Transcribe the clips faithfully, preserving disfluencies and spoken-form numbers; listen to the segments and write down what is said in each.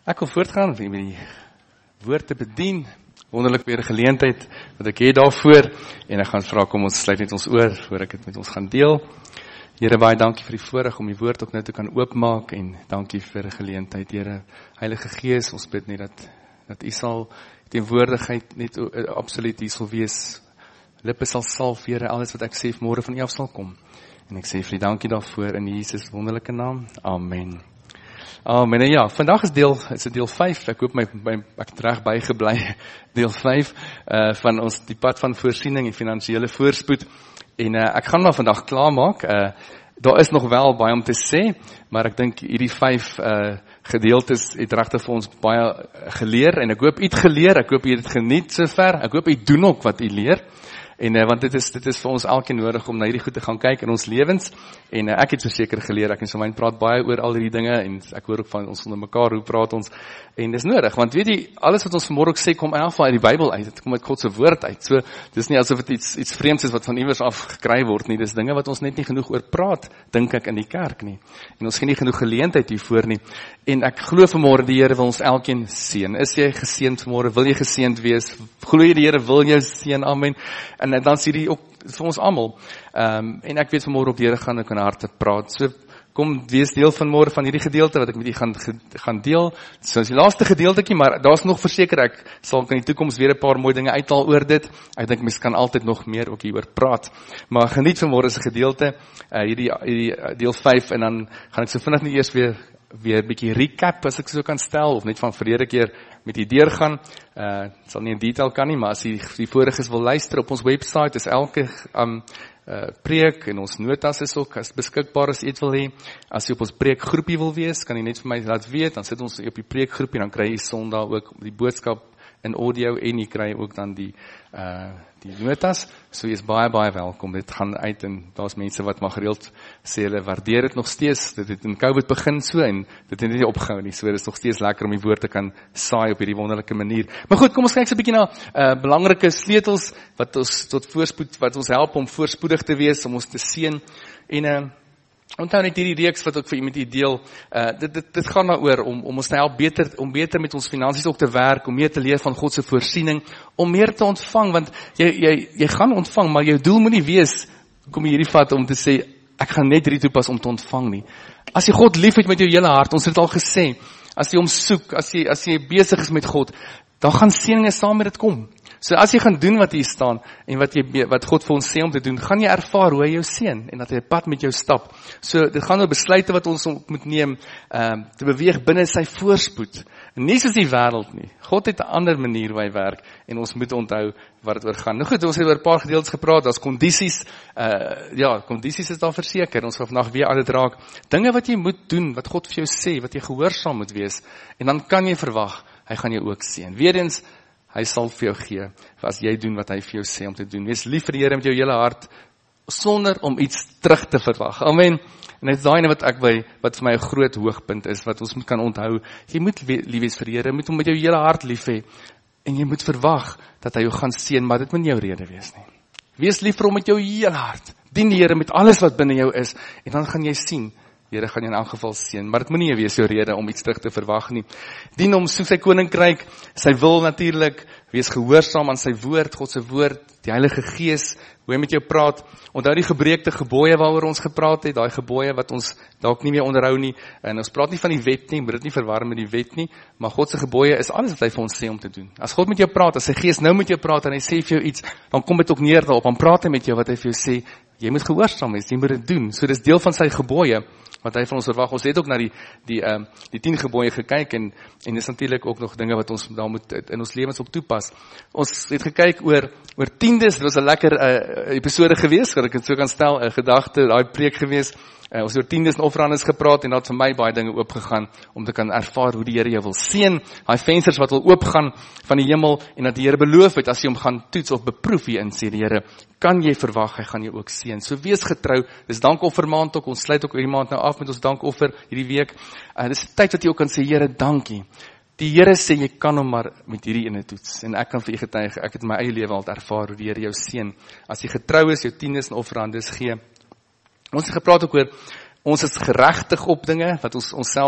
Ek wil voortgaan met die woord te bedien. Wonderlik weer 'n geleentheid wat ek het daarvoor. En ek gaan vra, kom ons sluit net ons oor, voor ek dit met ons gaan deel. Here, baie dankie vir die voorreg om die woord ook nou te kan oopmaak. En dankie vir die geleentheid, Here. Heilige Gees, ons bid net dat, dat U sal teenwoordigheid net uh, absoluut hier sal wees. Lippe sal salf, Here, alles wat ek sê môre van U af sal kom. En ek sê vir die dankie daarvoor in Jesus wonderlike naam. Amen. Amen. Ja, vandag is deel, is deel vyf, ek hoop my, my ek het reg bygebly, deel vyf, uh, van ons, die pad van voorsiening en finansiële voorspoed, en uh, ek gaan maar vandag klaarmaak, uh, daar is nog wel baie om te sê, maar ek dink hierdie vyf uh, gedeeltes het regtig vir ons baie geleer, en ek hoop u het geleer, ek hoop u het geniet sover, ek hoop u doen ook wat u leer, en uh, want dit is, dit is vir ons elkeen nodig om na hierdie goed te gaan kyk in ons lewens, en uh, ek het verseker geleer, ek en Somijn praat baie oor al hierdie dinge, en ek hoor ook van ons onder mekaar, hoe praat ons, en dis nodig, want weet jy, alles wat ons vanmôre ook sê, kom in elk geval uit die Bybel uit, dit kom uit God se woord uit, so, dis nie asof dit iets, iets vreemds is wat van iewers af gekry word nie, dis dinge wat ons net nie genoeg oor praat, dink ek in die kerk nie, en ons gee nie genoeg geleentheid hiervoor nie, en ek glo vanmôre die Here wil ons elkeen seën, is jy geseënd vanmôre, wil jy geseënd wees, glo jy die Here wil jou seën, amen, en dan sê die ook vir ons almal, um, en ek weet vanmôre op die Here gaan ek in harte praat, so kom wees deel vanmôre van hierdie gedeelte wat ek met u gaan, gaan deel, so is die laaste gedeeltetjie, maar daar is nog verseker, ek sal in die toekoms weer 'n paar mooi dinge uithaal oor dit, ek dink mens kan altyd nog meer ook hieroor praat, maar geniet vanmôre se gedeelte, uh, hierdie, hierdie deel vyf, en dan gaan ek so vinnig nie eers weer weer 'n bietjie recap, as ek so kan stel, of net van verlede keer met die deurgaan, uh, sal nie in detail kan nie, maar as die, die voriges wil luister op ons website, is elke um, uh, preek, en ons notas is ook as beskikbaar as jy het wil hê, as jy op ons preekgroepie wil wees, kan jy net vir my laat weet, dan sit ons op die preekgroepie, dan kry jy Sondag ook die boodskap in audio, en jy kry ook dan die, uh, die notas, so jy is baie, baie welkom, dit gaan uit, en daar is mense wat maar gereeld sê, hulle waardeer het nog steeds, dit het in COVID begin so, en dit het nie opgehou nie, so dit is nog steeds lekker om die woord te kan saai op hierdie wonderlike manier. Maar goed, kom ons kyk so 'n bietjie na uh, belangrike sleutels, wat ons tot voorspoed, wat ons help om voorspoedig te wees, om ons te seën, en uh, onthou net hierdie reeks wat ek vir u met u deel, uh, dit, dit, dit gaan daaroor om, om ons te help beter, om beter met ons finansies ook te werk, om meer te leer van God se voorsiening, om meer te ontvang, want jy, jy, jy gaan ontvang, maar jou doel moet nie wees, kom jy hierdie vat om te sê, ek gaan net hierdie toepas om te ontvang nie. As jy God lief het met jou hele hart, ons het al gesê, as jy hom soek, as jy, as jy besig is met God, dan gaan seëninge saam met dit kom. So as jy gaan doen wat hier staan, en wat, jy, wat God vir ons sê om te doen, gaan jy ervaar hoe hy jou seën, en dat hy 'n pad met jou stap. So dit gaan oor besluite wat ons moet neem, um, te beweeg binne sy voorspoed. Nie soos die wêreld nie. God het 'n ander manier hoe hy werk, en ons moet onthou wat dit oor gaan. Nou goed, ons het oor 'n paar gedeeltes gepraat, daar's kondisies, uh, ja, kondisies is daar verseker, ons gaan vandag weer aan dit raak. Dinge wat jy moet doen, wat God vir jou sê, wat jy gehoorsaam moet wees, en dan kan jy verwag, hy gaan jou ook seën. Weerens, hy sal vir jou gee, as jy doen wat hy vir jou sê om te doen. Wees lief vir die Here met jou hele hart, sonder om iets terug te verwag. Amen. En dit is daai wat ek by, wat vir my 'n groot hoogpunt is, wat ons moet kan onthou. Jy moet lief wees vir die Here, moet hom met jou hele hart lief hê, en jy moet verwag dat hy jou gaan seën, maar dit moet nie jou rede wees nie. Wees lief vir hom met jou hele hart. Dien die Here met alles wat binne jou is, en dan gaan jy sien, die Here gaan jou in elk geval seën, maar dit moet nie wees jou rede om iets terug te verwag nie. Dien hom, soek sy koninkryk, sy wil natuurlik, wees gehoorsaam aan sy woord, God se woord, die Heilige Gees, hoe hy met jou praat. Onthou die gebreekte gebooie waaroor ons gepraat het, daai gebooie wat ons dalk nie meer onderhou nie, en ons praat nie van die wet nie, moet dit nie verwar met die wet nie, maar God se gebooie is alles wat hy vir ons sê om te doen. As God met jou praat, as sy Gees nou met jou praat, en hy sê vir jou iets, dan kom dit ook neer daarop, dan praat hy met jou wat hy vir jou sê, jy moet gehoorsaam wees, jy moet dit doen, so dis deel van sy gebooie, wat hy van ons verwag. Ons het ook na die die um, die tien gebooie gekyk, en en dis natuurlik ook nog dinge wat ons daar moet in ons lewens op toepas. Ons het gekyk oor oor tiendes, dit was 'n lekker uh, episode gewees, wat ek dit so kan stel, 'n gedagte, daai preek gewees. Uh, ons het oor tiendes en offerandes gepraat, en dat vir my baie dinge oopgegaan om te kan ervaar hoe die Here jou wil seën, daai vensters wat wil oopgaan van die hemel, en dat die Here beloof het, as jy hom gaan toets of beproef hierin, sê die Here, kan jy verwag, hy gaan jou ook seën. So wees getrou, dis dankoffermaand ook, ons sluit ook hierdie maand nou af met ons dankoffer hierdie week. Uh, dis tyd wat jy ook kan sê, Here, dankie. Die Here sê, jy kan hom maar met hierdie ene toets, en ek kan vir u getuig, ek het my eie lewe al ervaar, hoe die Here jou seën, as jy getrou is, jou tiendes en offerandes gee. Ons het gepraat ook oor, ons is geregtig op dinge, wat ons onsself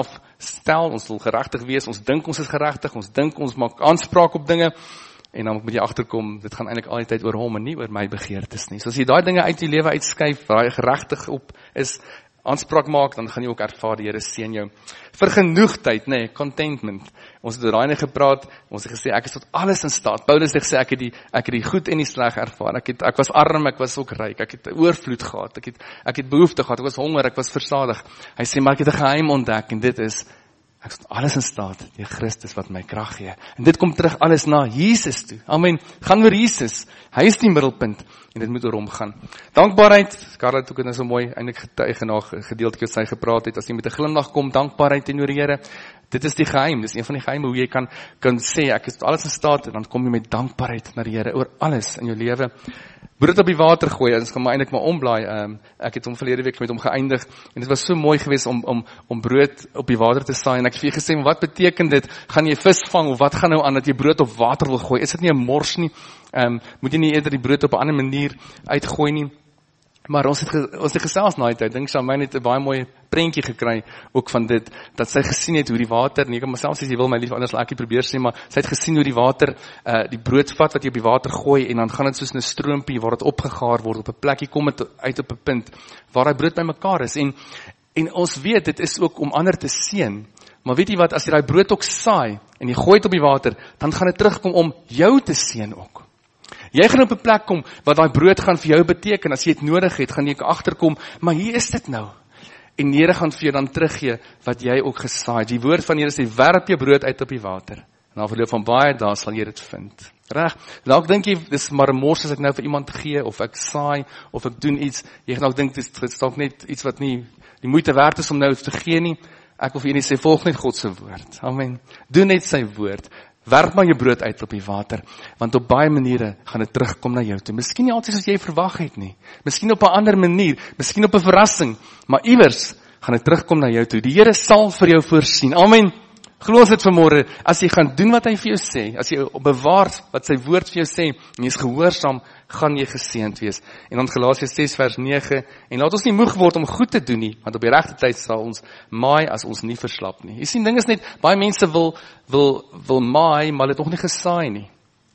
stel, ons wil geregtig wees, ons dink ons is geregtig, ons dink ons maak aanspraak op dinge, en dan moet jy agterkom, dit gaan eintlik al die tyd oor hom en nie oor my begeertes nie. So as jy daai dinge uit jou lewe uitskuif, waar jy geregtig op is, aanspraak maak, dan gaan jy ook ervaar, die Here seën jou. Vergenoegdheid, nee, contentment. Ons het oor daai gepraat, ons het gesê, ek is tot alles in staat. Paulus het gesê, ek het die, ek het die goed en die sleg ervaar. Ek het, ek was arm, ek was ook ryk. Ek het oorvloed gehad. Ek het, ek het behoefte gehad. Ek was honger, ek was versadig. Hy sê, maar ek het 'n geheim ontdek, en dit is, ek is tot alles in staat, die Christus wat my krag gee. En dit kom terug alles na Jesus toe. Amen. Gaan oor Jesus. Hy is die middelpunt, en dit moet oor hom gaan. Dankbaarheid, Karla het ook nou so mooi eintlik getuig na gedeeltjie wat sy gepraat het, as jy met 'n glimlag kom, dankbaarheid teenoor die Here. Dit is die geheim, dis een van die geheime hoe jy kan kan sê ek is tot alles in staat, en dan kom jy met dankbaarheid na die Here oor alles in jou lewe. Brood op die water gooi, ons gaan maar eintlik maar omblaai. Um, ek het hom verlede week met hom geëindig, en dit was so mooi geweest om om om brood op die water te saai, en ek het vir jy gesê, wat beteken dit? Gaan jy vis vang, of wat gaan nou aan dat jy brood op water wil gooi? Is dit nie 'n mors nie? Um, moet jy nie eerder die brood op 'n ander manier uitgooi nie? Maar ons het, ge, ons het gesels na die tyd, dink Charmaine het 'n baie mooi prentjie gekry, ook van dit, dat sy gesien het hoe die water, nie kan myself sê, jy wil my lief, anders laat ek probeer sê, maar sy het gesien hoe die water, uh, die brood vat wat jy op die water gooi, en dan gaan dit soos 'n stroompie, waar dit opgegaar word, op 'n plekkie kom dit uit op 'n punt, waar die brood by mekaar is, en, en ons weet, dit is ook om ander te seën, maar weet jy wat, as jy die brood ook saai, en jy gooi dit op die water, dan gaan dit terugkom om jou te seën ook. Jy gaan op 'n plek kom, wat daai brood gaan vir jou beteken, as jy dit nodig het, gaan jy agterkom, maar hier is dit nou. En die Here gaan vir jou dan teruggee, wat jy ook gesaai het. Die woord van die Here sê, werp jou brood uit op die water. En na verloop van baie dae sal jy dit vind. Reg? Dalk dink jy, dis maar 'n mors as ek nou vir iemand gee, of ek saai, of ek doen iets, jy gaan dalk dink, dit is dalk net iets wat nie, die moeite werd is om nou te gee nie. Ek wil vir julle sê, volg net God se woord. Amen. Doen net sy woord. Werp maar jou brood uit op die water, want op baie maniere gaan dit terugkom na jou toe. Miskien nie altyd soos jy verwag het nie. Miskien op 'n ander manier, miskien op 'n verrassing, maar iewers gaan dit terugkom na jou toe. Die Here sal vir jou voorsien. Amen. Glo ons dit vanmôre, as jy gaan doen wat hy vir jou sê, as jy bewaar wat sy woord vir jou sê, en jy is gehoorsaam, gaan jy geseënd wees. En dan Galasiërs ses vers nege, en laat ons nie moeg word om goed te doen nie, want op die regte tyd sal ons maai as ons nie verslap nie. Jy sien, ding is net, baie mense wil, wil, wil maai, maar het nog nie gesaai nie.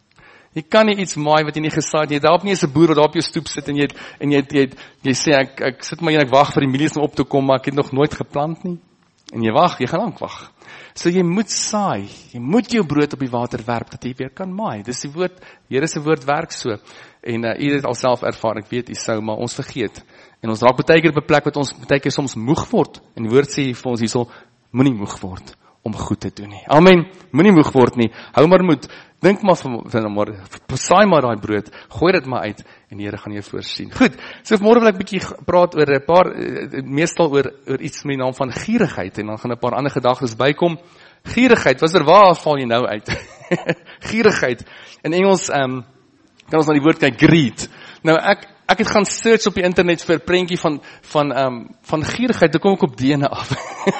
Jy kan nie iets maai wat jy nie gesaai het nie. Jy daar op nie eens 'n boer wat daar op jou stoep sit, en jy, het, en jy, het, jy, het, jy sê, ek, ek sit maar hier en ek wag vir die mielies om op te kom, maar ek het nog nooit geplant nie. En jy wag, jy gaan lank wag. So jy moet saai, jy moet jou brood op die water werp, dat jy weer kan maai. Dis die woord, Here se woord werk so. En uh, jy het al self ervaar, ek weet jy sou, maar ons vergeet. En ons raak baie keer op 'n plek wat ons baie keer soms moeg word. En die woord sê vir ons hierso, moenie moeg word om goed te doen nie. Amen. Moenie moeg word nie. Hou maar moed. Dink maar van maar, saai maar daai brood, gooi dit maar uit, en die Here gaan jou voorsien. Goed, so vanmôre wil ek 'n bietjie praat oor 'n paar, meestal oor, oor iets met die naam van gierigheid, en dan gaan 'n paar ander gedagtes bykom. Gierigheid, was er waar val jy nou uit? Gierigheid. In Engels, um, kan ons na die woord kyk, greed. Nou ek, ek het gaan search op die internet vir 'n prentjie van, van, um, van gierigheid, dan kom ek op D N A af.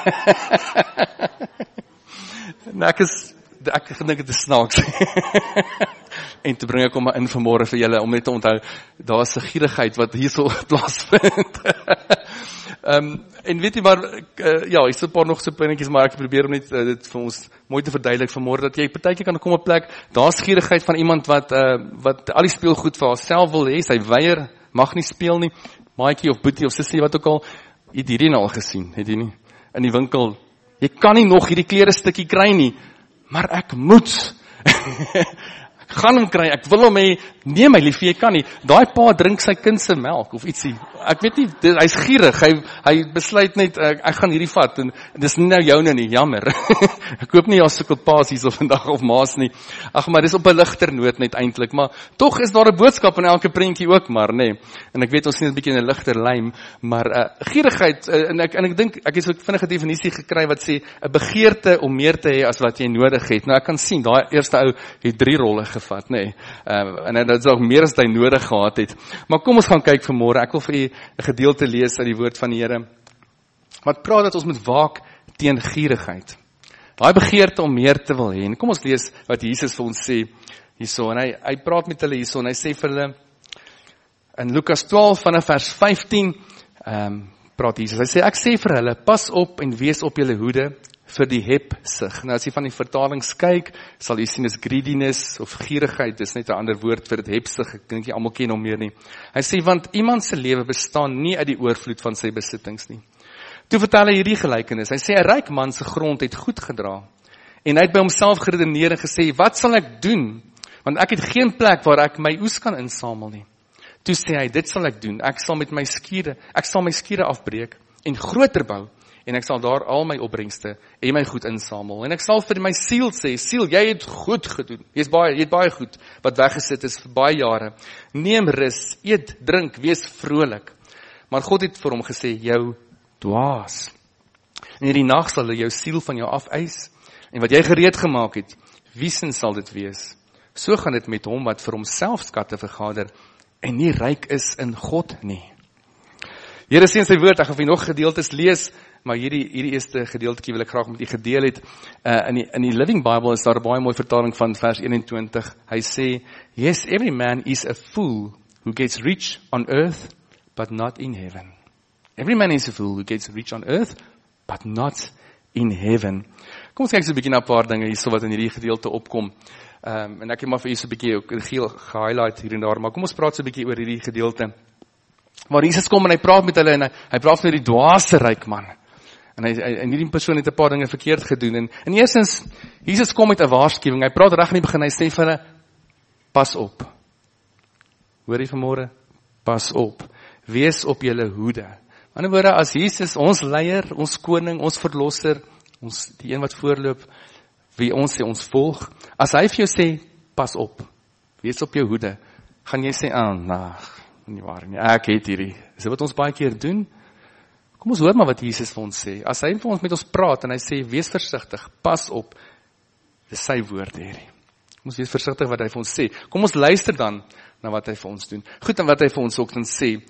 Nou ek is, ek gedink dit is snaaks. En te bring ek hom maar in vanmôre vir julle, om net te onthou, daar is 'n gierigheid wat hierso plaasvind. um, en weet jy maar, uh, ja, is 'n paar nog so puntjies, maar ek probeer om net uh, dit vir ons mooi te verduidelik vanmôre, dat jy partykeer kan kom op 'n plek, daar's gierigheid van iemand wat, uh, wat al die speelgoed vir haarself wil hê, sy weier, mag nie speel nie, maatjie of boetie of sussie, wat ook al, jy het hierdie al gesien, het jy nie, in die winkel, jy kan nie nog hierdie klere stukkie kry nie, maar ek moet. Ek gaan hom kry, ek wil hom hê, nee my liefie, jy kan nie. Daai pa drink sy kind se melk, of ietsie. Ek weet nie, hy's gierig, hy, hy besluit net, ek, ek gaan hierdie vat, en dis nie nou joune nie, jammer. Ek hoop nie jy sukkel paas hier so vandag, of maas nie. Ag, maar dis op 'n ligter noot net eintlik, maar tog is daar 'n boodskap in elke prentjie ook maar, nê. Nee. En ek weet ons sien 'n bietjie in 'n ligter lyn, maar uh, gierigheid, uh, en ek en ek dink, ek het so 'n vinnige definisie gekry wat sê, 'n begeerte om meer te hê as wat jy nodig het. Nou ek kan sien, daai eerste ou het drie rolle gevat, nê. Nee. Uh, en dit is ook meer as hy nodig gehad het. Maar kom ons gaan kyk vanmôre. Ek wil vir u 'n gedeelte lees uit die woord van die Here. Wat praat dat ons moet waak teen gierigheid. Daai begeerte om meer te wil hê. En kom ons lees wat Jesus vir ons sê hierso. En hy hy praat met hulle hierso en hy sê vir hulle in Lukas twaalf vanaf vers vyftien, ehm um, praat Jesus. Hy sê, ek sê vir hulle, pas op en wees op julle hoede vir die hebsug. Nou as jy van die vertalings kyk, sal jy sien is greediness of gierigheid, dis net 'n ander woord vir dit hebsug, ek dink nie almal ken hom meer nie. Hy sê, want iemand se lewe bestaan nie uit die oorvloed van sy besittings nie. Toe vertel hy hierdie gelykenis, hy sê, 'n ryk man se grond het goed gedra, en hy het by homself geredeneer en gesê, wat sal ek doen? Want ek het geen plek waar ek my oes kan insamel nie. Toe sê hy, dit sal ek doen, ek sal met my skure, ek sal my skure afbreek, en groter bou, en ek sal daar al my opbrengste en my goed insamel. En ek sal vir my siel sê, siel, jy het goed gedoen. Jy het baie, jy het baie goed wat weggesit is vir baie jare. Neem rus, eet, drink, wees vrolik. Maar God het vir hom gesê, jou dwaas. In hierdie nag sal jou siel van jou afeis, en wat jy gereed gemaak het, wiesen sal dit wees. So gaan dit met hom wat vir homself skatte vergader, en nie ryk is in God nie. Here sê in sy woord, ek gaan vir nog gedeeltes lees, maar hierdie, hierdie eerste gedeeltjie wil ek graag met u gedeel het. Uh, in, die, in die Living Bible is daar 'n baie mooi vertaling van vers eenentwintig. Hy sê, yes, every man is a fool who gets rich on earth, but not in heaven. Every man is a fool who gets rich on earth, but not in heaven. Kom ons kyk so 'n bietjie na 'n paar dinge hierso wat in hierdie gedeelte opkom. Um, en ek het maar vir u so 'n bietjie ook geel gehighlight hier en daar, maar kom ons praat so 'n bietjie oor hierdie gedeelte. Waar Jesus kom en hy praat met hulle en hy, hy praat met die dwaase ryk man. En hy, hy en hierdie persoon het 'n paar dinge verkeerd gedoen. En in eerstens, Jesus kom met 'n waarskuwing. Hy praat reg in die begin, hy sê vir hulle, pas op. Hoor jy vanmôre? Pas op. Wees op julle hoede. In ander woorde, as Jesus, ons leier, ons koning, ons verlosser, ons die een wat voorloop, wie ons sê ons volg, as hy vir jou sê, pas op. Wees op jou hoede. Gaan jy sê, ah, nou, nie waar nie, ek het hierdie. Is dit wat ons baie keer doen? Kom ons hoor maar wat Jesus vir ons sê. As hy vir ons met ons praat en hy sê, wees versigtig, pas op, dis sy woord hierdie. Kom ons wees versigtig wat hy vir ons sê. Kom ons luister dan na wat hy vir ons doen. Goed, en wat hy vir ons ook dan sê.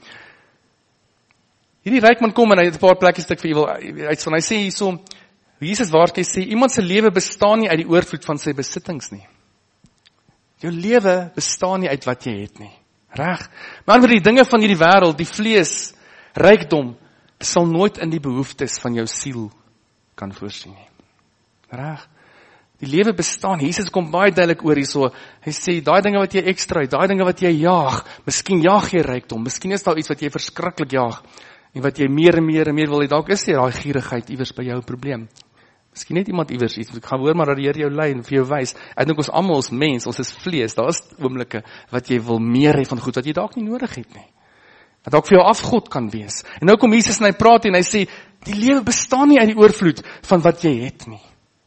Hierdie ryk man kom en hy het 'n paar plekkies wat ek vir u wil uitstaan. Hy sê hierso, Jesus waarsku sê, iemand se lewe bestaan nie uit die oorvloed van sy besittings nie. Jou lewe bestaan nie uit wat jy het nie. Reg? Maar vir die dinge van hierdie wêreld, die vlees, rykdom, sal nooit in die behoeftes van jou siel kan voorsien nie. Reg? Die lewe bestaan, Jesus kom baie duidelik oor hierso, hy sê, daai dinge wat jy ekstra het, daai dinge wat jy jaag, miskien jaag jy rykdom, miskien is daar iets wat jy verskriklik jaag, en wat jy meer en meer en meer wil hê, dalk is jy daai gierigheid iewers by jou 'n probleem. Miskien net iemand iewers iets, ek gaan hoor maar dat die Here jou lei en vir jou wys. Ek dink ons almal ons mens, ons is vlees, daar is oomblikke wat jy wil meer hê van goed wat jy dalk nie nodig het nie. Wat dalk vir jou afgod kan wees. En nou kom Jesus en hy praat en hy sê, die lewe bestaan nie uit die oorvloed van wat jy het nie.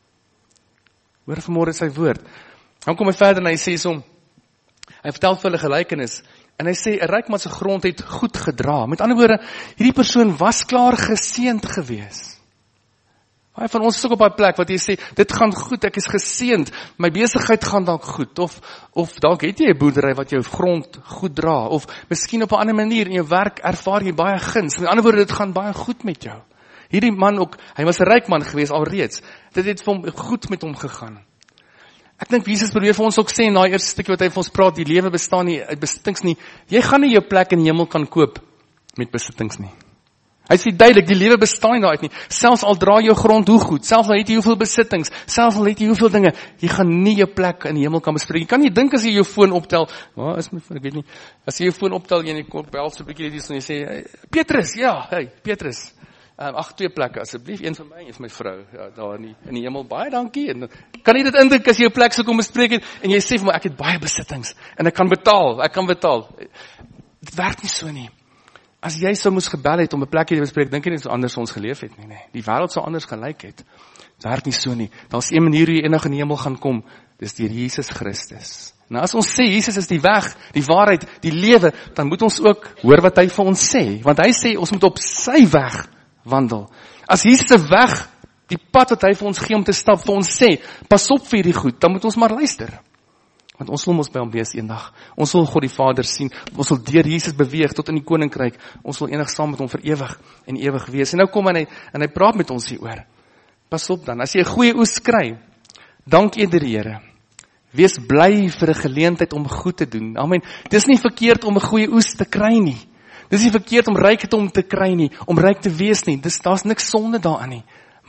Hoor vanmôre sy woord. Dan kom hy verder en hy sê so, hy vertel vir hulle gelykenis, en hy sê, 'n ryk man se grond het goed gedra. Met ander woorde, hierdie persoon was klaar geseënd gewees. Baie van ons is ook op daai plek wat jy sê, dit gaan goed, ek is geseënd, my besigheid gaan dalk goed, of, of dalk het jy 'n boerdery wat jou grond goed dra, of miskien op 'n ander manier in jou werk ervaar jy baie guns. Met ander woorde, dit gaan baie goed met jou. Hierdie man ook, hy was 'n ryk man gewees alreeds, dit het vir hom goed met hom gegaan. Ek dink Jesus probeer vir ons ook sê, in daai eerste stukkie wat hy vir ons praat, die lewe bestaan nie uit besittings nie, jy gaan nie jou plek in die hemel kan koop met besittings nie. Hy sê duidelik, die lewe bestaan nie daaruit nie, selfs al dra jou grond hoe goed, selfs al het jy hoeveel besittings, selfs al het jy hoeveel dinge, jy gaan nie jou plek in die hemel kan bespreek. Jy kan nie dink as jy jou foon optel, waar is my foon, ek weet nie, as jy jou foon optel en jy kom bel so 'n bietjie net en jy sê, Petrus, ja, hey, Petrus, Um, ag, twee plekke, asseblief, een vir my, een vir my vrou, ja, daar in die, in die hemel, baie dankie, en kan jy dit indruk, as jy jou plek so kom bespreek het, en jy sê vir my, ek het baie besittings, en ek kan betaal, ek kan betaal, dit werk nie so nie, as jy so moes gebel het, om 'n plekkie te bespreek, dink jy nie so anders ons geleef het nie, nee, die wêreld sou anders gelyk het, dit werk nie so nie, daar is een manier hoe jy enig in die hemel gaan kom, dis deur Jesus Christus. Nou as ons sê, Jesus is die weg, die waarheid, die lewe, dan moet ons ook hoor wat hy vir ons sê, want hy sê, ons moet op sy weg wandel. As Jesus se weg, die pad wat hy vir ons gee om te stap, vir ons sê, pas op vir hierdie goed, dan moet ons maar luister. Want ons wil ons by hom wees eendag. Ons wil God die Vader sien, ons wil deur Jesus beweeg tot in die koninkryk. Ons wil eendag saam met hom vir ewig en ewig wees. En nou kom hy en hy praat met ons hieroor. Pas op dan, as jy 'n goeie oes kry, dank eerder die Here. Wees bly vir 'n geleentheid om goed te doen. Amen. Dis nie verkeerd om 'n goeie oes te kry nie. Dis nie verkeerd om rykdom te kry nie, om ryk te wees nie. Dis daar's niks sonde daarin nie.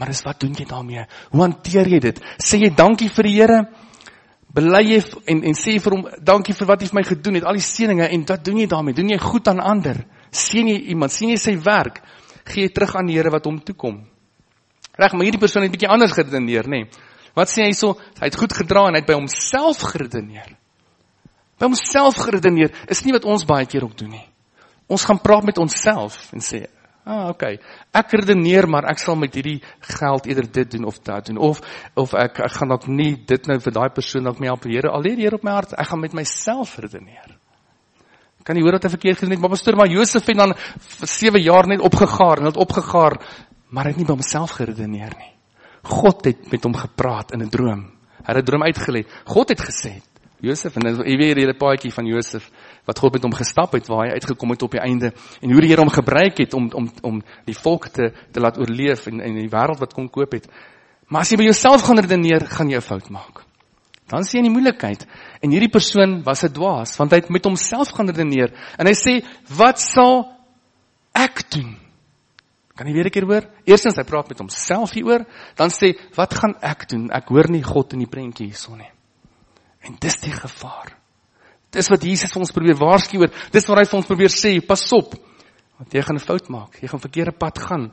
Maar dis wat doen jy daarmee? Hoe hanteer jy dit? Sê jy dankie vir die Here? Bely jy en, en sê vir hom, dankie vir wat hy vir my gedoen het, al die seëninge, en wat doen jy daarmee? Doen jy goed aan ander? Sien jy iemand, sien jy sy werk? Gee jy terug aan die Here wat hom toekom? Reg, maar hierdie persoon het 'n bietjie anders geredeneer, nê? Nee. Wat sê hy so? Hy het goed gedra en hy het by homself geredeneer. By homself geredeneer is nie wat ons baie keer ook doen nie. Ons gaan praat met onsself en sê, ah, oké, okay. Ek redeneer, maar ek sal met hierdie geld eerder dit doen of dat doen, of, of ek, ek gaan ook nie dit nou vir daai persoon dat my help, Here, al lê die Here op my hart, ek gaan met myself redeneer. Kan jy hoor dat hy verkeerd gedoen het, maar pastoor, maar Josef het dan vir sewe jaar net opgegaar, en het opgegaar, maar hy het nie by homself geredeneer nie. God het met hom gepraat in 'n droom, hy het 'n droom uitgelê, God het gesê, Josef, en jy weet hierdie paadjie van Josef, wat God met hom gestap het, waar hy uitgekom het op die einde, en hoe die Here hom gebruik het, om, om, om die volk te, te laat oorleef, en, en die wêreld wat kon koop het. Maar as jy by jouself gaan redeneer, gaan jy 'n fout maak. Dan sien jy die moeilikheid, en hierdie persoon was 'n dwaas, want hy het met homself gaan redeneer, en hy sê, wat sal ek doen? Kan jy weer 'n keer hoor? Eerstens, hy praat met homself hieroor, dan sê, wat gaan ek doen? Ek hoor nie God in die prentjie hierso nie. En dis die gevaar. Dis wat Jesus vir ons probeer waarsku oor. Dis wat hy vir ons probeer sê, pas op, want jy gaan 'n fout maak, jy gaan verkeerde pad gaan.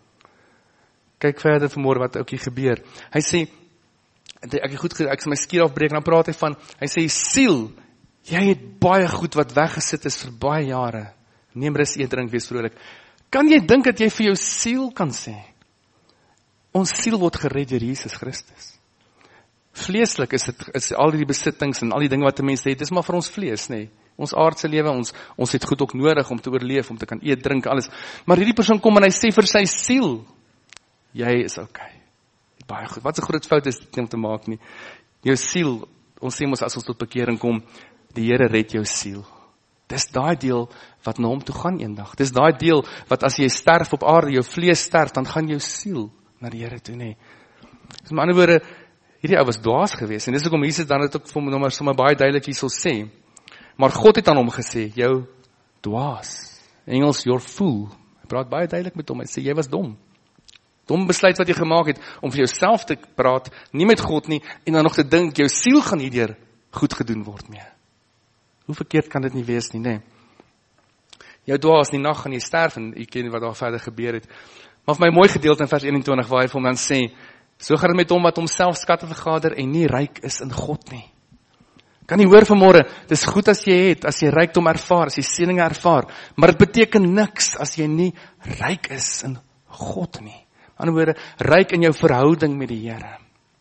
Kyk verder vanmôre wat ook hier gebeur. Hy sê, ek het goed, ek sal my skier afbreek, en dan praat hy van, hy sê, siel, jy het baie goed wat weggesit is vir baie jare. Neem rus, eet, drink, wees vrolik. Kan jy dink dat jy vir jou siel kan sê? Ons siel word gered deur Jesus Christus. Vleeslik is dit, is al die besittings en al die dinge wat 'n mens het, dis maar vir ons vlees, nê. Ons aardse lewe, ons, ons het goed ook nodig om te oorleef, om te kan eet, drink, alles. Maar hierdie persoon kom en hy sê vir sy siel, jy is okay. Baie goed. Wat 'n groot fout is dit om te maak nie. Jou siel, ons sê mos as ons tot bekering kom, die Here red jou siel. Dis daai deel wat na hom toe gaan eendag. Dis daai deel wat as jy sterf op aarde, jou vlees sterf, dan gaan jou siel na die Here toe, nê. Dus met ander woorde, hierdie ou was dwaas geweest, en dis hoekom Jesus dan dit ook vir hom sommer baie duidelik hier sal sê. Maar God het aan hom gesê, jou dwaas. Engels, your fool. Hy praat baie duidelik met hom, hy sê, jy was dom. Dom besluit wat jy gemaak het, om vir jouself te praat, nie met God nie, en dan nog te dink, jou siel gaan hierdeur goed gedoen word mee. Hoe verkeerd kan dit nie wees nie, nee. Jou dwaas, die nag gaan jy sterf, en jy ken wat daar verder gebeur het. Maar vir my mooi gedeelte in vers eenentwintig, waar hy vir hom dan sê, so gaan dit met hom wat homself skatte vergader, en nie ryk is in God nie. Kan jy hoor vanmôre, dis goed as jy het, as jy rykdom ervaar, as jy seëninge ervaar, maar dit beteken niks, as jy nie ryk is in God nie. Aan die ander woorde, ryk in jou verhouding met die Here.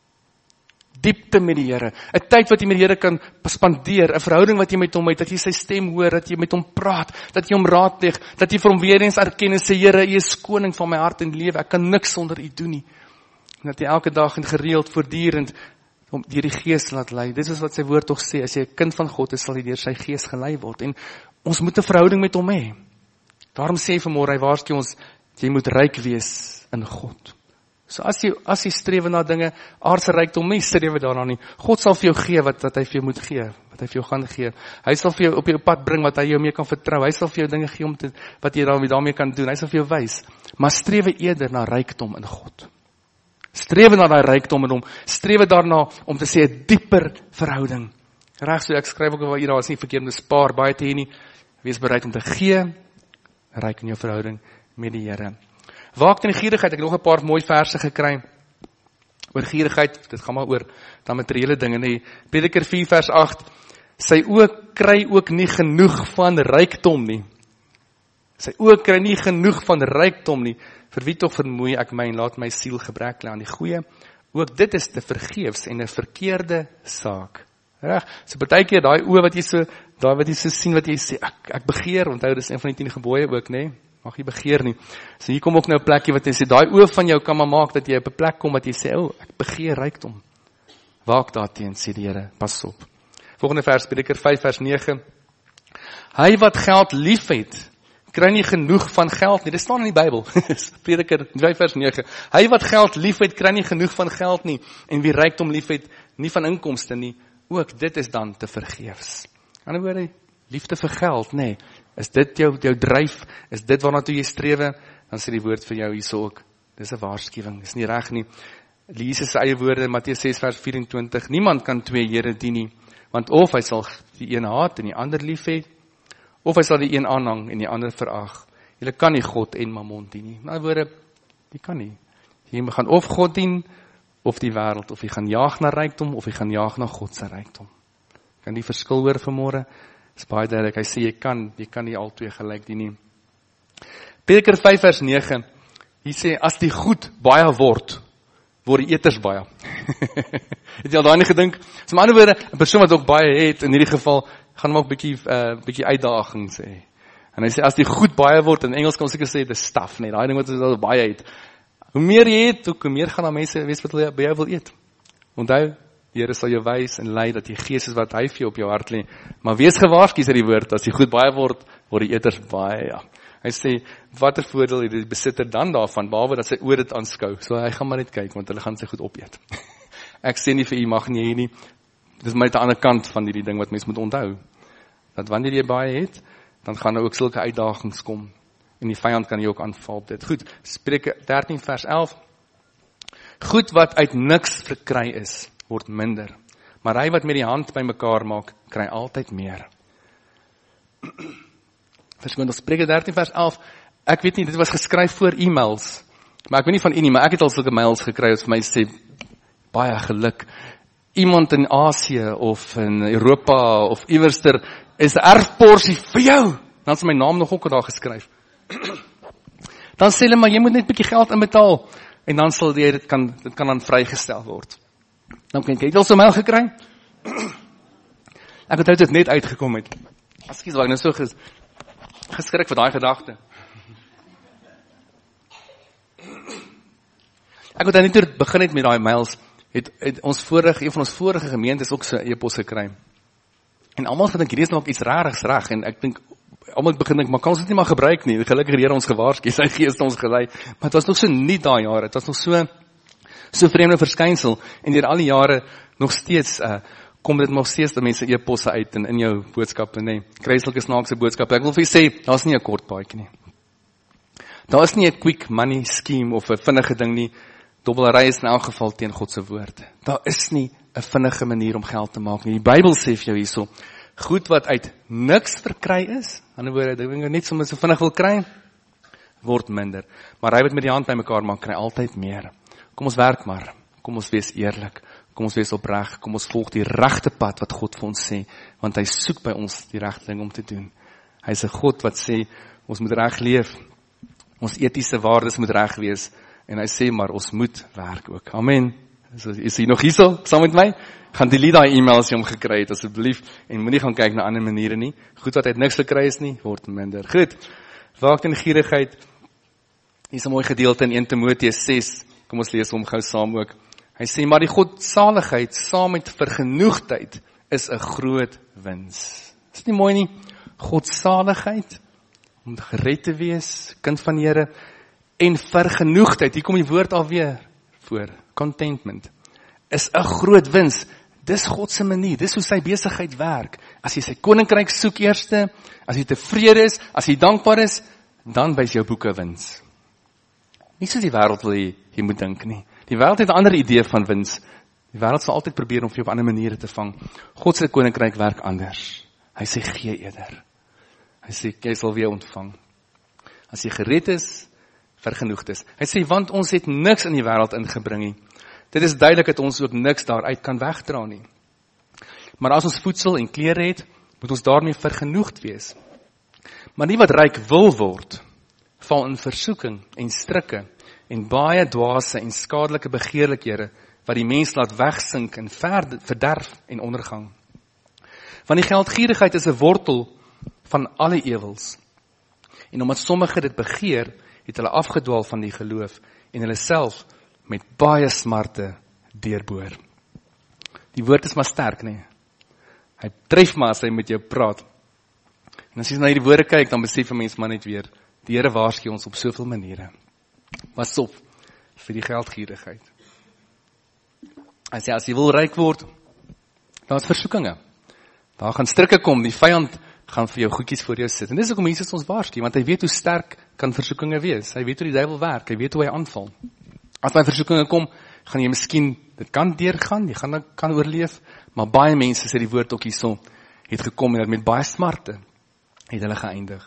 Diepte met die Here, 'n tyd wat jy met die Here kan spandeer, 'n verhouding wat jy met hom het, dat jy sy stem hoor, dat jy met hom praat, dat jy hom raadpleeg, dat jy vir hom weer eens erken en sê, Here, U is koning van my hart en lewe, ek kan niks sonder U doen nie. En dat jy elke dag en gereeld, voortdurend, om deur die Gees laat lei. Dit is wat sy woord tog sê, as jy 'n kind van God is, sal jy deur sy Gees gelei word. En ons moet 'n verhouding met hom hê. Daarom sê vanmôre, hy waarsku ons, jy moet ryk wees in God. So as jy, as jy streef na dinge, aardse rykdom, nie streef daarna nie. God sal vir jou gee wat, wat hy vir jou moet gee, wat hy vir jou gaan gee. Hy sal vir jou op jou pad bring wat hy jou mee kan vertrou. Hy sal vir jou dinge gee om te, wat jy daarmee, daarmee kan doen. Hy sal vir jou wys. Maar streef eerder na rykdom in God. Streef na daai rykdom in hom. Streef daarna om te sê 'n dieper verhouding. Reg, so ek skryf ook wel hier, daar is nie verkeerd om te spaar, baie te hê nie. Wees bereid om te gee, ryk in jou verhouding met die Here. Waak teen gierigheid, ek het nog 'n paar mooi verse gekry oor gierigheid, dit gaan maar oor dan materiële dinge, nee. Prediker vier vers agt, sy oë kry ook nie genoeg van rykdom nie. Sy oë kry nie genoeg van rykdom nie. Vir wie tog vermoei ek my en laat my siel gebrek lê aan die goeie? Ook dit is te vergeefs en 'n verkeerde saak. Reg, so partykeer daai oë wat jy so, daai wat jy so sien wat jy sê, ek ek begeer, onthou dis een van die tien gebooie ook, nê? Nee? Mag jy begeer nie. So hier kom ook nou 'n plekkie wat jy sê, daai oë van jou kan maar maak dat jy op 'n plek kom wat jy sê, o, oh, ek begeer rykdom. Waak daarteen, sê die Here, pas op. Volgende vers, Prediker vyf vers nege. Hy wat geld liefhet, kry nie genoeg van geld nie. Dit staan in die Bybel. Prediker vyf vers nege. Hy wat geld liefhet, kry nie genoeg van geld nie. En wie rykdom liefhet, nie van inkomste nie. Ook dit is dan te vergeefs. Aan die ander woorde, liefde vir geld, nê. Nee. Is dit jou, jou dryf? Is dit waarna toe jy strewe? Dan sê die woord vir jou hierso ook, Dis 'n waarskuwing, dis nie reg nie. Jesus se eie woorde, Matteus ses vers vyf-en-twintig, niemand kan twee here dien nie, want of hy sal die een haat en die ander lief hê, of hy sal die een aanhang en die ander verag. Jy kan nie God en Mammon dien nie. In ander woorde, jy kan nie. Jy gaan of God dien, of die wêreld, of jy gaan jaag na rykdom, of jy gaan jaag na God se rykdom. Kan die verskil hoor vanmôre? Dis baie duidelik. Hy sê jy kan, jy kan nie albei gelyk dien nie. Prediker vyf vers nege. Hy sê as die goed baie word, word die eters baie. Het jy al daai nie gedink? So 'n ander woorde, 'n persoon wat ook baie het, in hierdie geval, gaan hom ook bietjie uh, bietjie uitdagings hê. En hy sê as die goed baie word, in Engels kan ons seker sê dis stuff, nee, daai ding wat ons baie het. Hoe meer jy het, hoe meer gaan daar mense wees wat hulle by jou wil eet. Onthou, die Here sal jou wys en lei dat die Gees is wat hy vir jou op jou hart lê. Maar wees gewaarsku sê die woord, as die goed baie word, word die eters baie. Ja. Hy sê, watter voordeel het die besitter dan daarvan, behalwe dat sy oor dit aanskou. So hy gaan maar net kyk, want hulle gaan sy goed opeet. Ek sê nie vir u mag nie, nie. Dit is my te ander kant van hierdie ding wat mens moet onthou. Dat wanneer jy baie het, dan gaan daar ook sulke uitdagings kom. En die vyand kan jy ook aanval op dit. Goed, Spreuke dertien vers elf. Goed wat uit niks verkry is, word minder. Maar hy wat met die hand bymekaar maak, kry altyd meer. Verskoon, Spreuke dertien vers elf. Ek weet nie, dit was geskryf voor e-mails. Maar ek weet nie van u nie, maar ek het al sulke mails gekry wat vir my sê, baie geluk. Iemand in Asië of in Europa of iewerster is 'n erfporsie vir jou. Dan is my naam nog ook daar geskryf. Dan sê hulle maar jy moet net 'n bietjie geld inbetaal en dan sal jy dit kan dit kan dan vrygestel word. Dan kan jy al so 'n mail gekry. Ek het dit net uitgekom het. Ekskuus, waar ek nou so ges, geskrik vir daai gedagte. Ek het dan net begin het met daai mails. Het, het ons vorige, een van ons vorige gemeentes ook so 'n e-pos gekry. En almal gedink hierdie is nog iets rarig reg en ek dink almal begin dink maar kan ons dit nie maar gebruik nie. Gelukkig die Here ons gewaarsku, sy Gees het ons gelei. Maar dit was nog so nie daai jare. Dit was nog so so vreemde verskynsel en deur al die jare nog steeds uh, kom dit nog steeds dat mense e-posse uit en in jou boodskappe nê. Kry sulke snaakse boodskappe. Ek wil vir julle sê, daar's nie 'n kort paadjie nie. Daar is nie 'n quick money scheme of 'n vinnige ding nie. Dobbelary is in elk geval teen God se woord. Daar is nie 'n vinnige manier om geld te maak nie. Die Bybel sê vir jou hierso, goed wat uit niks verkry is, aan die woorde, dit wil net sommer so vinnig wil kry, word minder. Maar hy wat met die hand bymekaar maak, kry altyd meer. Kom ons werk maar. Kom ons wees eerlik. Kom ons wees opreg. Kom ons volg die regte pad wat God vir ons sê, want hy soek by ons die regte ding om te doen. Hy is 'n God wat sê ons moet reg leef. Ons etiese waardes moet reg wees. En hy sê maar, ons moet werk ook. Amen. Is, is hy nog hierso, saam met my? Gaan delete daai e-mails jy hom gekry het, asseblief. En moenie gaan kyk na ander maniere nie. Goed wat uit niks gekry is nie, word minder. Goed, waak teen gierigheid. Hier is 'n mooi gedeelte in Eerste Timoteus ses. Kom ons lees hom gou saam ook. Hy sê, maar die godsaligheid saam met vergenoegdheid is 'n groot wins. Is dit nie mooi nie? Godsaligheid, om gered te wees, kind van die Here, en vergenoegdheid, hier kom die woord alweer voor, contentment, is 'n groot wins. Dis God se manier, dis hoe sy besigheid werk. As jy sy koninkryk soek eerste, as jy tevrede is, as jy dankbaar is, dan wys jou boeke wins. Nie soos die wêreld wil jy, jy moet dink nie. Die wêreld het 'n ander idee van wins. Die wêreld sal altyd probeer om vir jou op ander maniere te vang. God se koninkryk werk anders. Hy sê gee eerder. Hy sê jy sal weer ontvang. As jy gered is, vergenoegd is. Hy sê, want ons het niks in die wêreld ingebring nie. Dit is duidelik dat ons ook niks daaruit kan wegdra nie. Maar as ons voedsel en klere het, moet ons daarmee vergenoegd wees. Maar die wat ryk wil word, val in versoeking en strikke en baie dwaase en skadelike begeerlikhede wat die mens laat wegsink in verderf en ondergang. Want die geldgierigheid is 'n wortel van alle ewels. En omdat sommige dit begeer, het hulle afgedwaal van die geloof en hulle self met baie smarte deurboor. Die woord is maar sterk, nee. Hy tref maar as hy met jou praat. En as jy na hierdie woorde kyk, dan besef 'n mens maar net weer, die Here waarsku ons op soveel maniere. Pas op vir die geldgierigheid. Hy sê, as jy wil ryk word, daar is versoekinge. Daar gaan strikke kom, die vyand gaan vir jou goedjies voor jou sit. En dis hoekom Jesus ons waarsku, want hy weet hoe sterk kan versoekinge wees. Hy weet hoe die duiwel werk, hy weet hoe hy aanval. As my versoekinge kom, gaan jy miskien, dit kan deurgaan, jy gaan kan oorleef, maar baie mense, sê die woord ook hierso, het gekom en het met baie smarte, het hulle geëindig.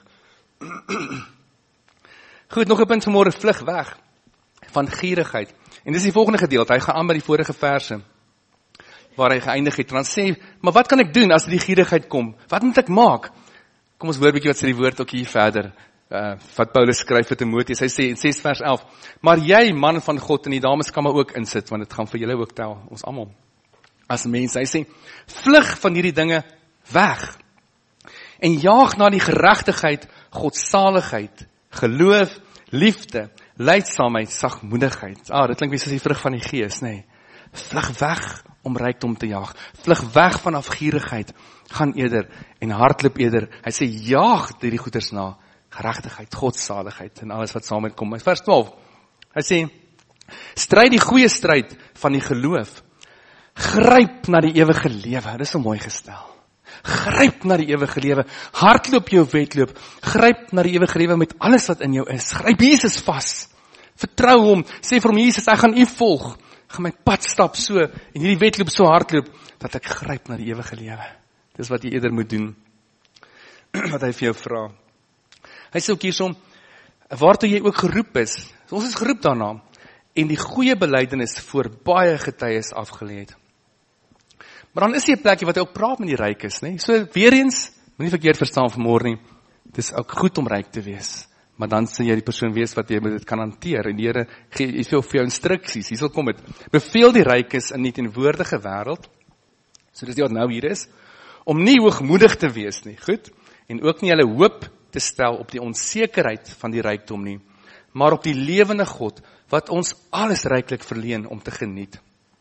Goed, nog 'n punt vanmôre, vlug weg van gierigheid. En dis die volgende gedeelte, hy gaan aan by die vorige verse, waar hy geëindig het, want sê, maar wat kan ek doen as die gierigheid kom? Wat moet ek maak? Kom ons hoor 'n bietjie wat sê die woord ook hier verder, uh, wat Paulus skryf vir Timoteus, hy sê in ses vers elf, maar jy, man van God, en die dames kan maar ook insit, want dit gaan vir julle ook tel, ons almal, as mense, hy sê, vlug van hierdie dinge weg, en jaag na die geregtigheid, godsaligheid, geloof, liefde, lydsaamheid, sagmoedigheid. Ah, dit klink wie soos die vrug van die gees, nê. Nee. Vlug weg om rykdom te jaag. Vlug weg van afgierigheid. Gaan eerder en hardloop eerder. Hy sê jaag hierdie goeders na geregtigheid, godsaligheid en alles wat saam met kom. Vers twaalf. Hy sê stryd die goeie stryd van die geloof. Gryp na die ewige lewe. Dis so mooi gestel. Gryp na die ewige lewe, hardloop jou wedloop, gryp na die ewige lewe met alles wat in jou is, gryp Jesus vas, vertrou hom, sê vir hom, Jesus, ek gaan u volg, ek gaan my pad stap so, en hierdie wedloop so hardloop, dat ek gryp na die ewige lewe, dis wat jy eerder moet doen, wat hy vir jou vra. Hy sê ook hiersom, waartoe jy ook geroep is, ons is geroep daarna, en die goeie belydenis voor baie getuies afgelê het. Maar dan is hier 'n plekkie wat hy ook praat met die rykes, né? So weer eens, moenie verkeerd verstaan vanmôre nie. Dit is ook goed om ryk te wees, maar dan sal jy die persoon wees wat jy dit kan hanteer. En die Here gee vir jou instruksies. Hier sal kom dit. Beveel die rykes in die teenwoordige wêreld. So dis die wat nou hier is, om nie hoogmoedig te wees nie, goed? En ook nie hulle hoop te stel op die onsekerheid van die rykdom nie, maar op die lewende God wat ons alles ryklik verleen om te geniet.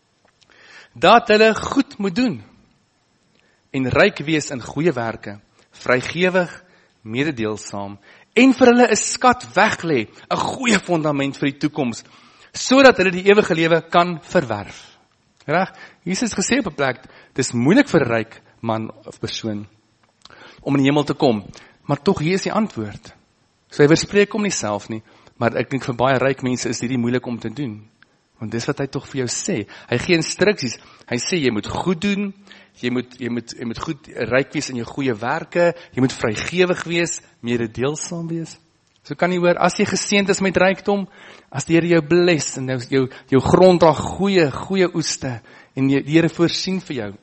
Dat hulle goed moet doen en ryk wees in goeie werke, vrygewig, mededeelsaam en vir hulle 'n skat weglê, 'n goeie fondament vir die toekoms, sodat hulle die ewige lewe kan verwerf. Reg? Jesus het gesê op 'n plek, dis moeilik vir 'n ryk man of persoon om in die hemel te kom, maar tog hier is die antwoord. So hy weerspreek hom nie self nie, maar ek dink vir baie ryk mense is dit nie moeilik om te doen. Want dis wat hy tog vir jou sê. Hy gee instruksies. Hy sê jy moet goed doen, jy moet jy moet jy moet goed ryk wees in jou goeie werke, jy moet vrygewig wees, mededeelsaam wees. So kan jy hoor, as jy geseënd is met rykdom, as die Here jou bless en jou jou, jou grond dra goeie goeie oeste en die Here voorsien vir jou,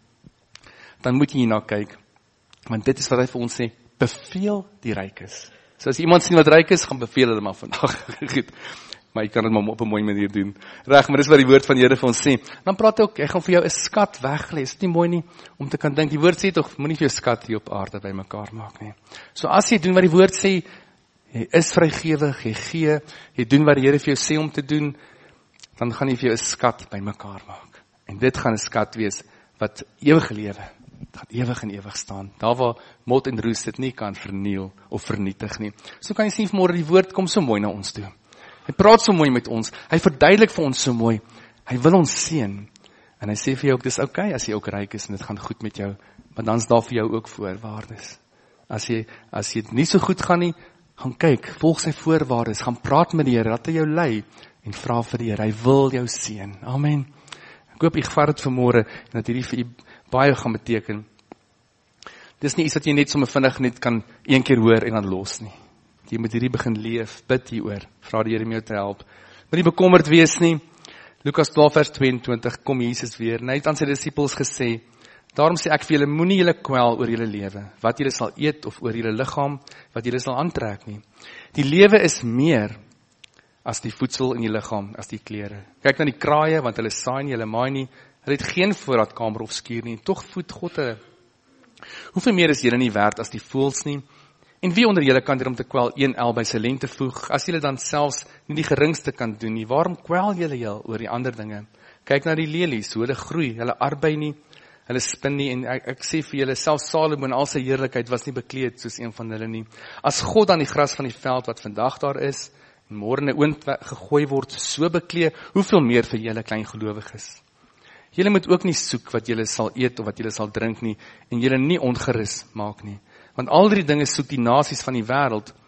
dan moet jy hierna kyk. Want dit is wat hy vir ons sê, beveel die rykes. So as iemand sien wat ryk is, gaan beveel hulle maar vandag. Goed. Maar jy kan dit maar op 'n mooi manier doen. Reg, maar dis wat die woord van die Here vir ons sê. Dan praat hy ook, hy gaan vir jou 'n skat weglê. Is dit nie mooi nie om te kan dink? Die woord sê tog, moenie vir jou skat hier op aarde bymekaar maak nie. So as jy doen wat die woord sê, jy is vrygewig, jy gee, jy doen wat die Here vir jou sê om te doen, dan gaan hy vir jou 'n skat bymekaar maak. En dit gaan 'n skat wees wat ewige lewe, dit gaan ewig en ewig staan. Daar waar mot en roes dit nie kan verniel of vernietig nie. So kan jy sien vanmôre die woord kom so mooi na ons toe. Hy praat so mooi met ons, hy verduidelik vir ons so mooi, hy wil ons seën, en hy sê vir jou ook, dis okay as jy ook ryk is, en dit gaan goed met jou, maar dan is daar vir jou ook voorwaardes. As jy, as jy nie so goed gaan nie, gaan kyk, volg sy voorwaardes, gaan praat met die Here, dat hy jou lei, en vra vir die Here, hy wil jou seën, amen. Ek hoop, ek vat dit vanmôre, en dat hierdie vir jy baie gaan beteken. Dis nie iets wat jy net sommer vinnig net kan een keer hoor, en dan los nie. Jy moet hierdie begin leef, bid hieroor, vra die Here om jou te help. Maar nie bekommerd wees nie. Lukas twaalf vers tweeëntwintig, kom Jesus weer, en hy het aan sy disippels gesê, daarom sê ek vir julle, moenie julle kwel oor julle lewe, wat julle sal eet of oor julle liggaam, wat julle sal aantrek nie. Die lewe is meer as die voedsel in die liggaam, as die klere. Kyk na die kraaie, want hulle saai nie, hulle maai nie, hulle het geen voorraadkamer of skuur nie, tog voed God hulle. Hoeveel meer is julle nie werd as die voëls nie? En wie onder julle kan hierom te kwel een el by sy lengte voeg, as julle dan selfs nie die geringste kan doen nie, waarom kwel julle julle oor die ander dinge? Kyk na die lelies, hoe hulle groei, hulle arbei nie, hulle spin nie, en ek, ek sê vir julle, selfs Salomo in al sy heerlikheid was nie bekleed soos een van hulle nie. As God aan die gras van die veld wat vandag daar is, en môre in 'n oond gegooi word, so beklee, hoeveel meer vir julle klein gelowiges? Julle moet ook nie soek wat julle sal eet of wat julle sal drink nie, en julle nie ongerus maak nie. Want al die dinge soek die nasies van die wêreld,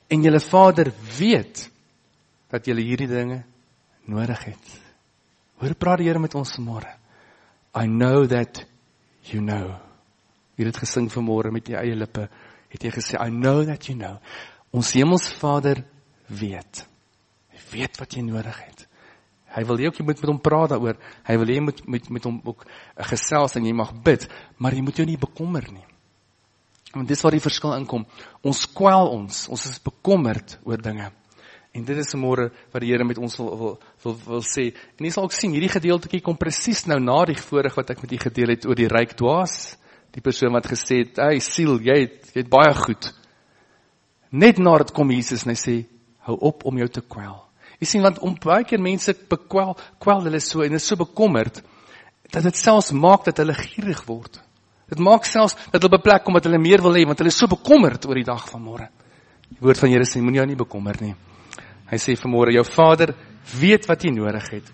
En julle Vader weet dat julle hierdie dinge nodig het. Hoor praat die Here met ons vanmôre. I know that you know. Jy het dit gesing vanmôre met jou eie lippe. Het jy gesê, I know that you know. Ons Hemelse Vader weet. Hy weet wat jy nodig het. Hy wil jy ook, jy moet met hom praat daaroor. Hy wil jy moet met, met hom ook gesels en jy mag bid, maar jy moet jou nie bekommer nie. Want dis waar die verskil inkom. Ons kwel ons, ons is bekommerd oor dinge. En dit is vanmôre wat die Here met ons wil, wil, wil, wil sê. En jy sal ook sien, hierdie gedeeltjie kom presies nou na die vorige wat ek met u gedeel het oor die ryk dwaas. Die persoon wat gesê het, hey siel, jy het, jy het baie goed. Net na dit kom Jesus en hy sê, hou op om jou te kwel. Jy sien, want om baie keer mense bekwel, kwel hulle so en is so bekommerd, dat dit selfs maak dat hulle gierig word. Dit maak selfs dat hulle beplek kom dat hulle meer wil hê, want hulle is so bekommerd oor die dag van môre. Die woord van Here sê, moenie jou nie bekommer nie. Hy sê vanmôre, jou Vader weet wat jy nodig het.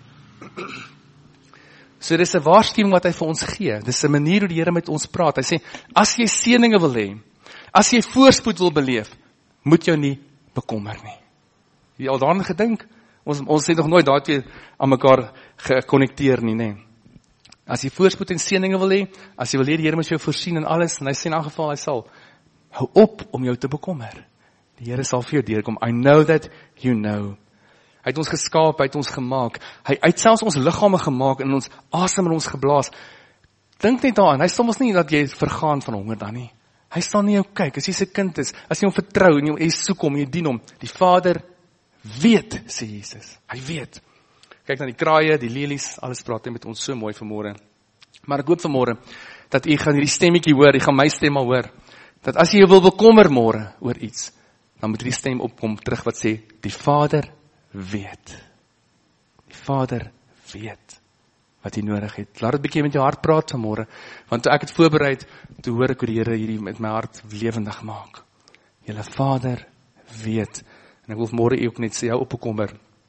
So dis 'n waarskuwing wat hy vir ons gee. Dis 'n manier hoe die Here met ons praat. Hy sê, as jy seëninge wil hê, as jy voorspoed wil beleef, moet jou nie bekommer nie. Jy al daaraan gedink? Ons ons het nog nooit daai twee aan mekaar gekonnekteer nie, nê. As jy voorspoed en seëninge wil hê, as jy wil hê die Here moet jou voorsien en alles, en hy sê in 'n geval hy sal, hou op om jou te bekommer. Die Here sal vir jou deurkom. I know that you know. Hy het ons geskaap, hy het ons gemaak. Hy, hy het selfs ons liggame gemaak en ons asem in ons geblaas. Dink net daaraan, hy sal ons nie dat jy vergaan van honger dan nie. Hy sal nie jou kyk, as jy sy kind is, as jy hom vertrou en jy soek hom, jy dien hom. Die Vader weet, sê Jesus. Hy weet. Kyk na die kraaie, die lelies, alles praat hy met ons so mooi vanmôre. Maar ek hoop vanmôre, dat u gaan hierdie stemmetjie hoor, u gaan my stem al hoor, dat as jy jou wil bekommer môre oor iets, dan moet die stem opkom terug wat sê, die Vader weet. Die Vader weet wat jy nodig het. Laat dit bietjie met jou hart praat vanmôre, want toe ek het voorbereid, toe hoor ek hoe die Here hierdie met my hart lewendig maak. Julle Vader weet, en ek wil vanmôre ook net sê, hou op bekommer.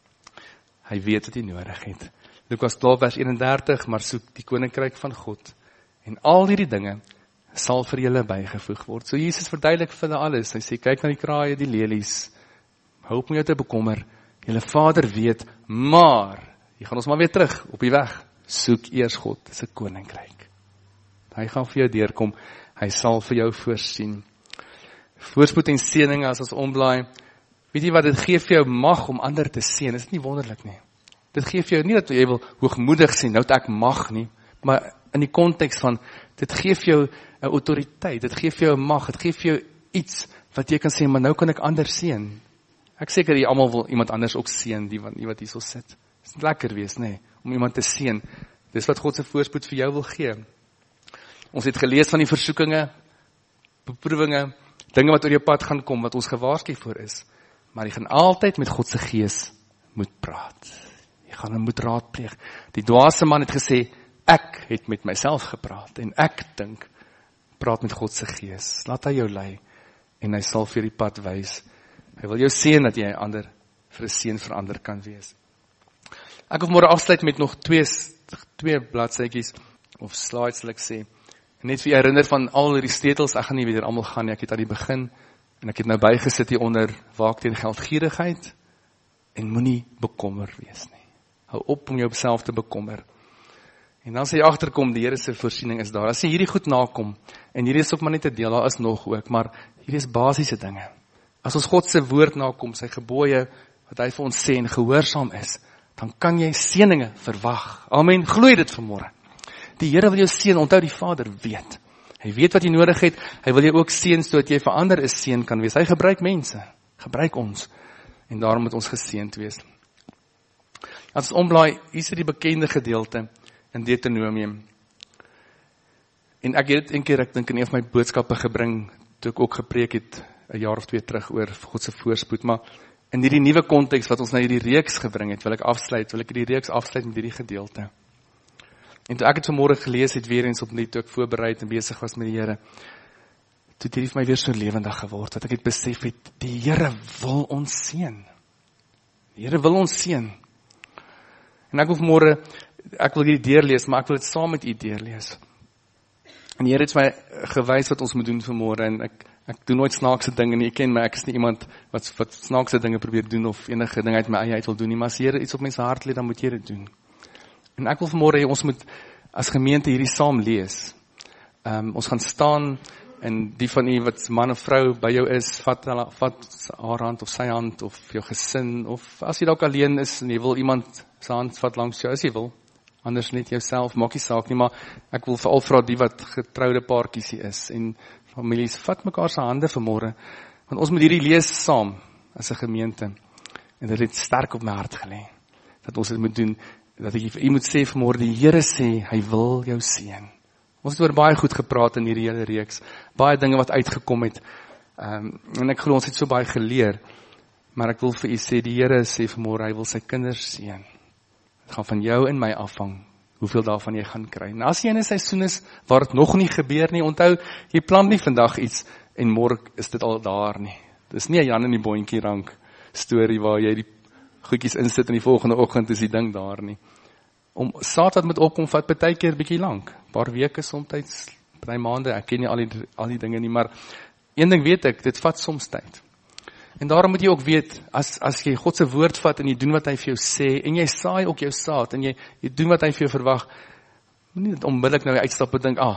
Hy weet wat jy nodig het. Lukas twaalf vers eenendertig, maar soek die koninkryk van God, en al hierdie dinge sal vir julle bygevoeg word. So Jesus verduidelik vir hulle alles. Hy sê, kyk na die kraaie, die lelies, hou op om jou te bekommer. Julle Vader weet, maar, jy gaan ons maar weer terug op die weg, soek eers God, dis 'n koninkryk. Hy gaan vir jou deurkom, hy sal vir jou voorsien. Voorspoed en seëninge as ons omblaai, weet jy wat, dit gee vir jou mag om ander te seën, is dit nie wonderlik nie. Dit gee vir jou, nie dat jy wil hoogmoedig sien, nou dat ek mag nie, maar in die konteks van, dit gee vir jou 'n autoriteit, dit gee vir jou 'n mag, dit gee vir jou iets, wat jy kan sê, maar nou kan ek ander seën. Ek seker jy almal wil iemand anders ook seën, die wat, die wat hier so sit. Dit is lekker wees, nê, om iemand te seën. Dis wat God se voorspoed vir jou wil gee. Ons het gelees van die versoekinge, beproewinge, dinge wat oor jou pad gaan kom, wat ons gewaarsku voor is. Maar jy gaan altyd met God se gees moet praat. Jy gaan hom moet raadpleeg. Die dwaase man het gesê, ek het met myself gepraat, en ek dink, praat met God se gees. Laat hy jou lei, en hy sal vir die pad wys. Hy wil jou seën dat jy 'n ander vir 'n seën vir ander kan wees. Ek wil môre afsluit met nog twee, twee bladsytjies, of slides sal ek sê. Net vir herinner van al die steetels, ek gaan nie weer almal gaan nie, ek het aan die begin, en ek het nou bygesit hier onder, waak teen geldgierigheid, en moenie bekommer wees nie. Hou op om jouself te bekommer. En dan sê jy agterkom, die Here se voorsiening is daar. As jy hierdie goed nakom, en hierdie is ook maar net 'n deel, daar is nog ook, maar hierdie is basiese dinge. As ons God se woord nakom, sy gebooie, wat hy vir ons sê en gehoorsaam is, dan kan jy seëninge verwag. Amen, glooi dit vanmôre. Die Here wil jou seën, onthou die Vader weet. Hy weet wat jy nodig het, hy wil jou ook seën, sodat jy vir ander 'n seën kan wees. Hy gebruik mense, gebruik ons, en daarom moet ons geseënd wees. As ons omblaai, hier is die bekende gedeelte, in Deuteronomium. En ek het dit een keer, ek dink in een van my boodskappe gebring, toe ek ook gepreek het, 'n jaar of twee terug oor God se voorspoed, maar in hierdie nuwe konteks wat ons na hierdie reeks gebring het, wil ek afsluit, wil ek hierdie reeks afsluit met hierdie gedeelte. En toe ek het vanmôre gelees het, weer eens opnuut, toe ek voorbereid en besig was met die Here, toe het hierdie vir my weer so lewendig geword, dat ek het besef het, die Here wil ons seën. Die Here wil ons seën. En ek wil vanmôre, ek wil hierdie deurlees, maar ek wil dit saam met u deurlees. En die Here het my gewys wat ons moet doen vanmôre, en ek, Ek doen nooit snaakse dinge nie, ek ken my, ek is nie iemand wat, wat snaakse dinge probeer doen, of enige ding uit my eie uit wil doen nie, maar as die Here iets op mens hart lê, dan moet jy dit doen. En ek wil vanmôre hê, ons moet as gemeente hierdie saam lees. Um, ons gaan staan, en die van u wat man of vrou by jou is, vat, vat haar hand of sy hand, of jou gesin, of as jy dalk alleen is, en jy wil iemand sy hand vat langs jou, as jy wil, anders net jouself, maak nie saak nie, maar ek wil veral vra die wat getroude paartjies hier is, en families, vat mekaar se hande vanmôre, want ons moet hierdie lees saam, as 'n gemeente, en dit het sterk op my hart gelê, dat ons dit moet doen, dat ek vir u moet sê vanmôre, die Here sê, hy wil jou seën. Ons het oor baie goed gepraat in hierdie hele reeks, baie dinge wat uitgekom het, um, en ek glo ons het so baie geleer, maar ek wil vir u sê, die Here sê vanmôre, hy wil sy kinders seën. Het gaan van jou en my afhang, hoeveel daarvan jy gaan kry. En as jy in 'n seisoen is, waar dit nog nie gebeur nie, onthou, jy plant nie vandag iets, en môre is dit al daar nie. Dis nie 'n Jan in die boontjie rank storie, waar jy die goedjies insit in die volgende oggend, is die ding daar nie. Om saad wat moet opkom, vat baie keer bietjie lank, paar weke, soms baie maande, ek ken nie al die, al die dinge nie, maar een ding weet ek, dit vat soms tyd. En daarom moet jy ook weet, as, as jy God se woord vat, en jy doen wat hy vir jou sê, en jy saai ook jou saad, en jy, jy doen wat hy vir jou verwag, moet nie onmiddellik nou uitstap en dink, ah,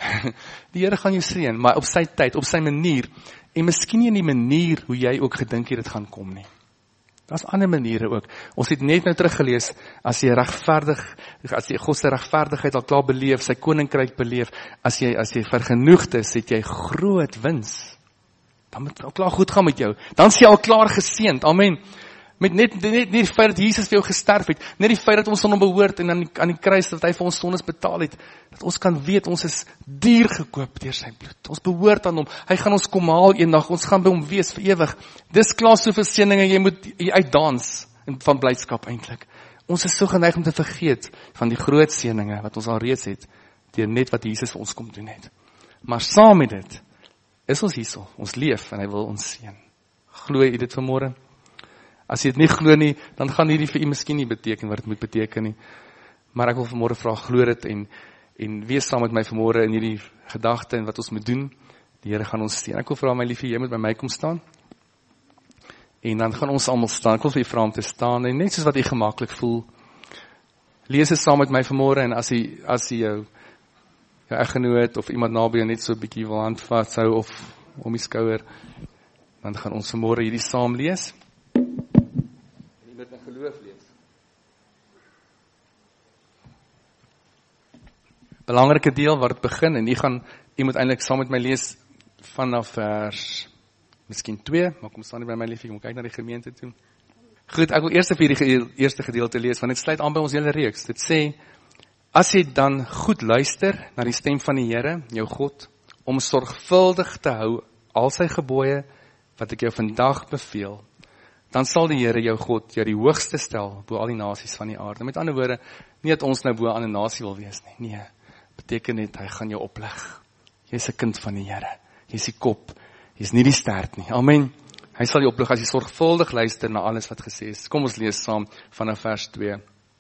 die Here gaan jou seën, maar op sy tyd, op sy manier, en miskien nie in die manier, hoe jy ook gedink het, dit gaan kom nie. Daar's ander maniere ook. Ons het net nou teruggelees, as jy regverdig, as jy God se regverdigheid al klaar beleef, sy koninkryk beleef, as jy, as jy vergenoegd is, het jy groot wins. Dan moet het al klaar goed gaan met jou. Dan is jy al klaar geseënd, amen. Met net, net, net die feit dat Jesus vir jou gesterf het, net die feit dat ons aan hom behoort, en aan die, aan die kruis dat hy vir ons sondes betaal het, dat ons kan weet, ons is duur gekoop deur sy bloed. Ons behoort aan hom. Hy gaan ons kom haal eendag, ons gaan by hom wees vir ewig. Dis klaar soveel seëninge, jy moet jy uitdans van blydskap eintlik. Ons is so geneig om te vergeet van die groot seëninge wat ons al reeds het, deur net wat Jesus vir ons kom doen het. Maar saam met dit, is ons hierso, ons leef, en hy wil ons seën. Glo jy dit vanmôre? As jy dit nie glo nie, dan gaan hierdie vir u miskien nie beteken wat dit moet beteken nie. Maar ek wil vanmôre vra, glo dit, en, en wees saam met my vanmôre in hierdie gedagte, en wat ons moet doen, die Here gaan ons seën. Ek wil vra, my liefie, jy moet by my kom staan, en dan gaan ons almal staan. Ek wil vir u vra om te staan, en net soos wat u gemaklik voel, lees dit saam met my vanmôre, en as jy, as jy jou, jou eggenoot, of iemand naby jou net so 'n bietjie wil hand vashou, of om die skouer, dan gaan ons vanmôre hierdie saam lees. Met 'n geloof lees. Belangrike deel waar dit begin, en jy gaan, jy moet eintlik saam met my lees vanaf vers miskien twee, maar kom staan nie by my liefie, kom kyk na die gemeente toe. Goed, ek wil eers vir die eerste gedeelte lees, want dit sluit aan by ons hele reeks. Dit sê, as jy dan goed luister na die stem van die Here, jou God, om sorgvuldig te hou al sy gebooie wat ek jou vandag beveel, dan sal die Here jou God jou die hoogste stel bo al die nasies van die aarde. Met ander woorde, nie dat ons nou bo aan 'n nasie wil wees nie. Nee, beteken net, hy gaan jou oplig. Jy's 'n kind van die Here. Jy's die kop. Jy's nie die stert nie. Amen. Hy sal jou oplig as jy sorgvuldig luister na alles wat gesê is. Kom ons lees saam vanaf vers twee.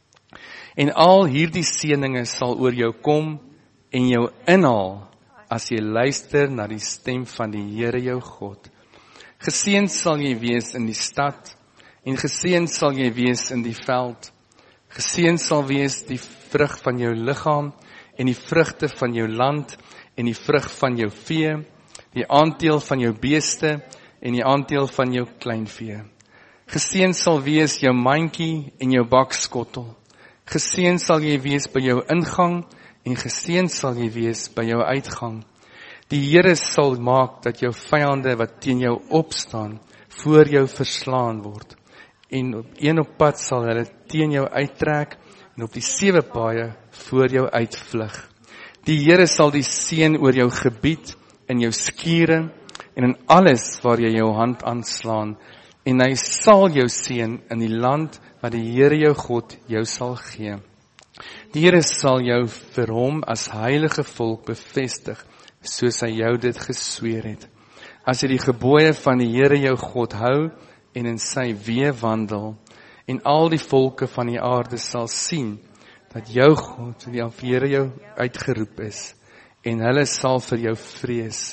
En al hierdie seëninge sal oor jou kom en jou inhaal as jy luister na die stem van die Here jou God. Geseënd sal jy wees in die stad, en geseënd sal jy wees in die veld. Geseënd sal wees die vrug van jou liggaam, en die vrugte van jou land, en die vrug van jou vee, die aandeel van jou beeste, en die aandeel van jou kleinvee. Geseënd sal wees jou mandjie en jou bakskottel. Geseënd sal jy wees by jou ingang, en geseënd sal jy wees by jou uitgang. Die Here sal maak dat jou vyande wat teen jou opstaan, voor jou verslaan word. En op een op pad sal hulle teen jou uittrek, en op die sewe paaie voor jou uitvlug. Die Here sal die seën oor jou gebied, in jou skure, en in alles waar jy jou hand aanslaan, en hy sal jou seën in die land wat die Here jou God jou sal gee. Die Here sal jou vir hom as heilige volk bevestig, soos hy jou dit gesweer het. As jy die gebooie van die Here jou God hou, en in sy weë wandel, en al die volke van die aarde sal sien, dat jou God, die Here jou uitgeroep is, en hulle sal vir jou vrees,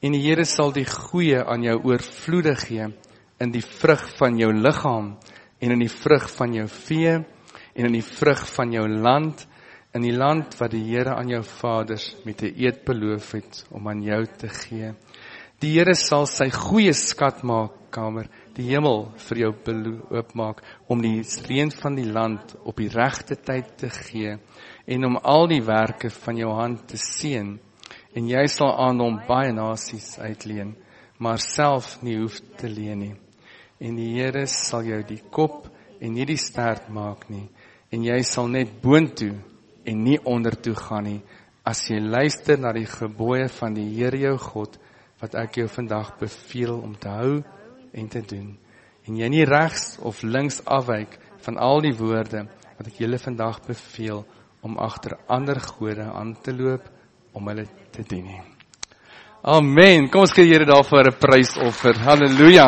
En die Here sal die goeie aan jou oorvloedig gee, in die vrug van jou liggaam, en in die vrug van jou vee, en in die vrug van jou land, in die land wat die Here aan jou vaders met 'n eed beloof het, om aan jou te gee. Die Here sal sy goeie skatkamer, die hemel vir jou oopmaak, om die reën van die land op die regte tyd te gee, en om al die werke van jou hand te seën, en jy sal aan hom baie nasies uitleen, maar self nie hoef te leen nie. En die Here sal jou die kop en nie die stert maak nie, en jy sal net boontoe en nie ondertoe gaan nie, as jy luister na die gebooie van die Here jou God, wat ek jou vandag beveel om te hou en te doen. En jy nie regs of links afwyk van al die woorde, wat ek julle vandag beveel, om agter ander gode aan te loop, om hulle te dien nie. Amen, kom ons gee die Here daarvoor 'n prysoffer, halleluja.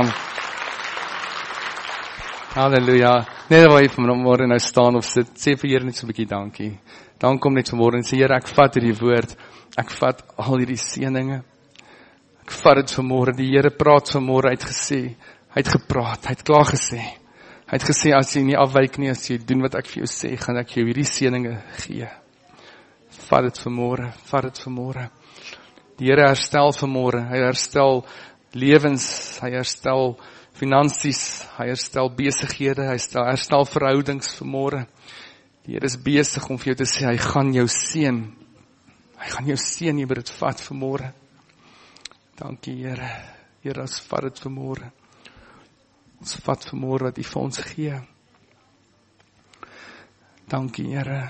Halleluja, net waar jy vanmôre nou staan of sit, sê vir Here net so 'n bietjie dankie. Dan kom net vanmôre en sê, Here, ek vat hierdie woord, ek vat al hierdie seëninge, ek vat dit vanmôre, die Here praat vanmôre, hy het gesê, hy het gepraat, hy het klaar gesê, hy het gesê, as jy nie afwyk nie, as jy doen wat ek vir jou sê, gaan ek jou hierdie seëninge gee. Vat dit vanmôre, vat dit vanmôre. Die Here herstel vanmôre, hy herstel lewens, hy herstel finansies, hy herstel besighede, hy herstel, herstel verhoudings vanmôre. Die Here is besig om vir jou te sê, hy gaan jou seën, hy gaan jou seën, jy moet dit vat vanmôre. Dankie Here, Here, ons vat dit vanmôre. Ons vat vanmôre wat U vir ons gee. Dankie Here.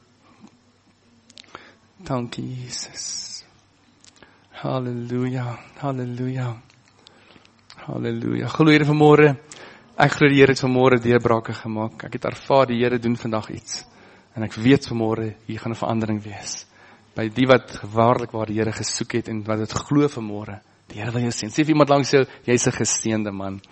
Dankie Jesus. Halleluja, halleluja. Halleluja. Glo Here vanmôre. Ek glo die Here het vanmôre deurbrake gemaak. Ek het ervaar die Here doen vandag iets. En ek weet vanmôre hier gaan 'n verandering wees. By die wat waarlik waar die Here gesoek het en wat dit glo vanmôre. Die Here wil jou sien. Sê vir iemand langs jou, jy's 'n geseënde man.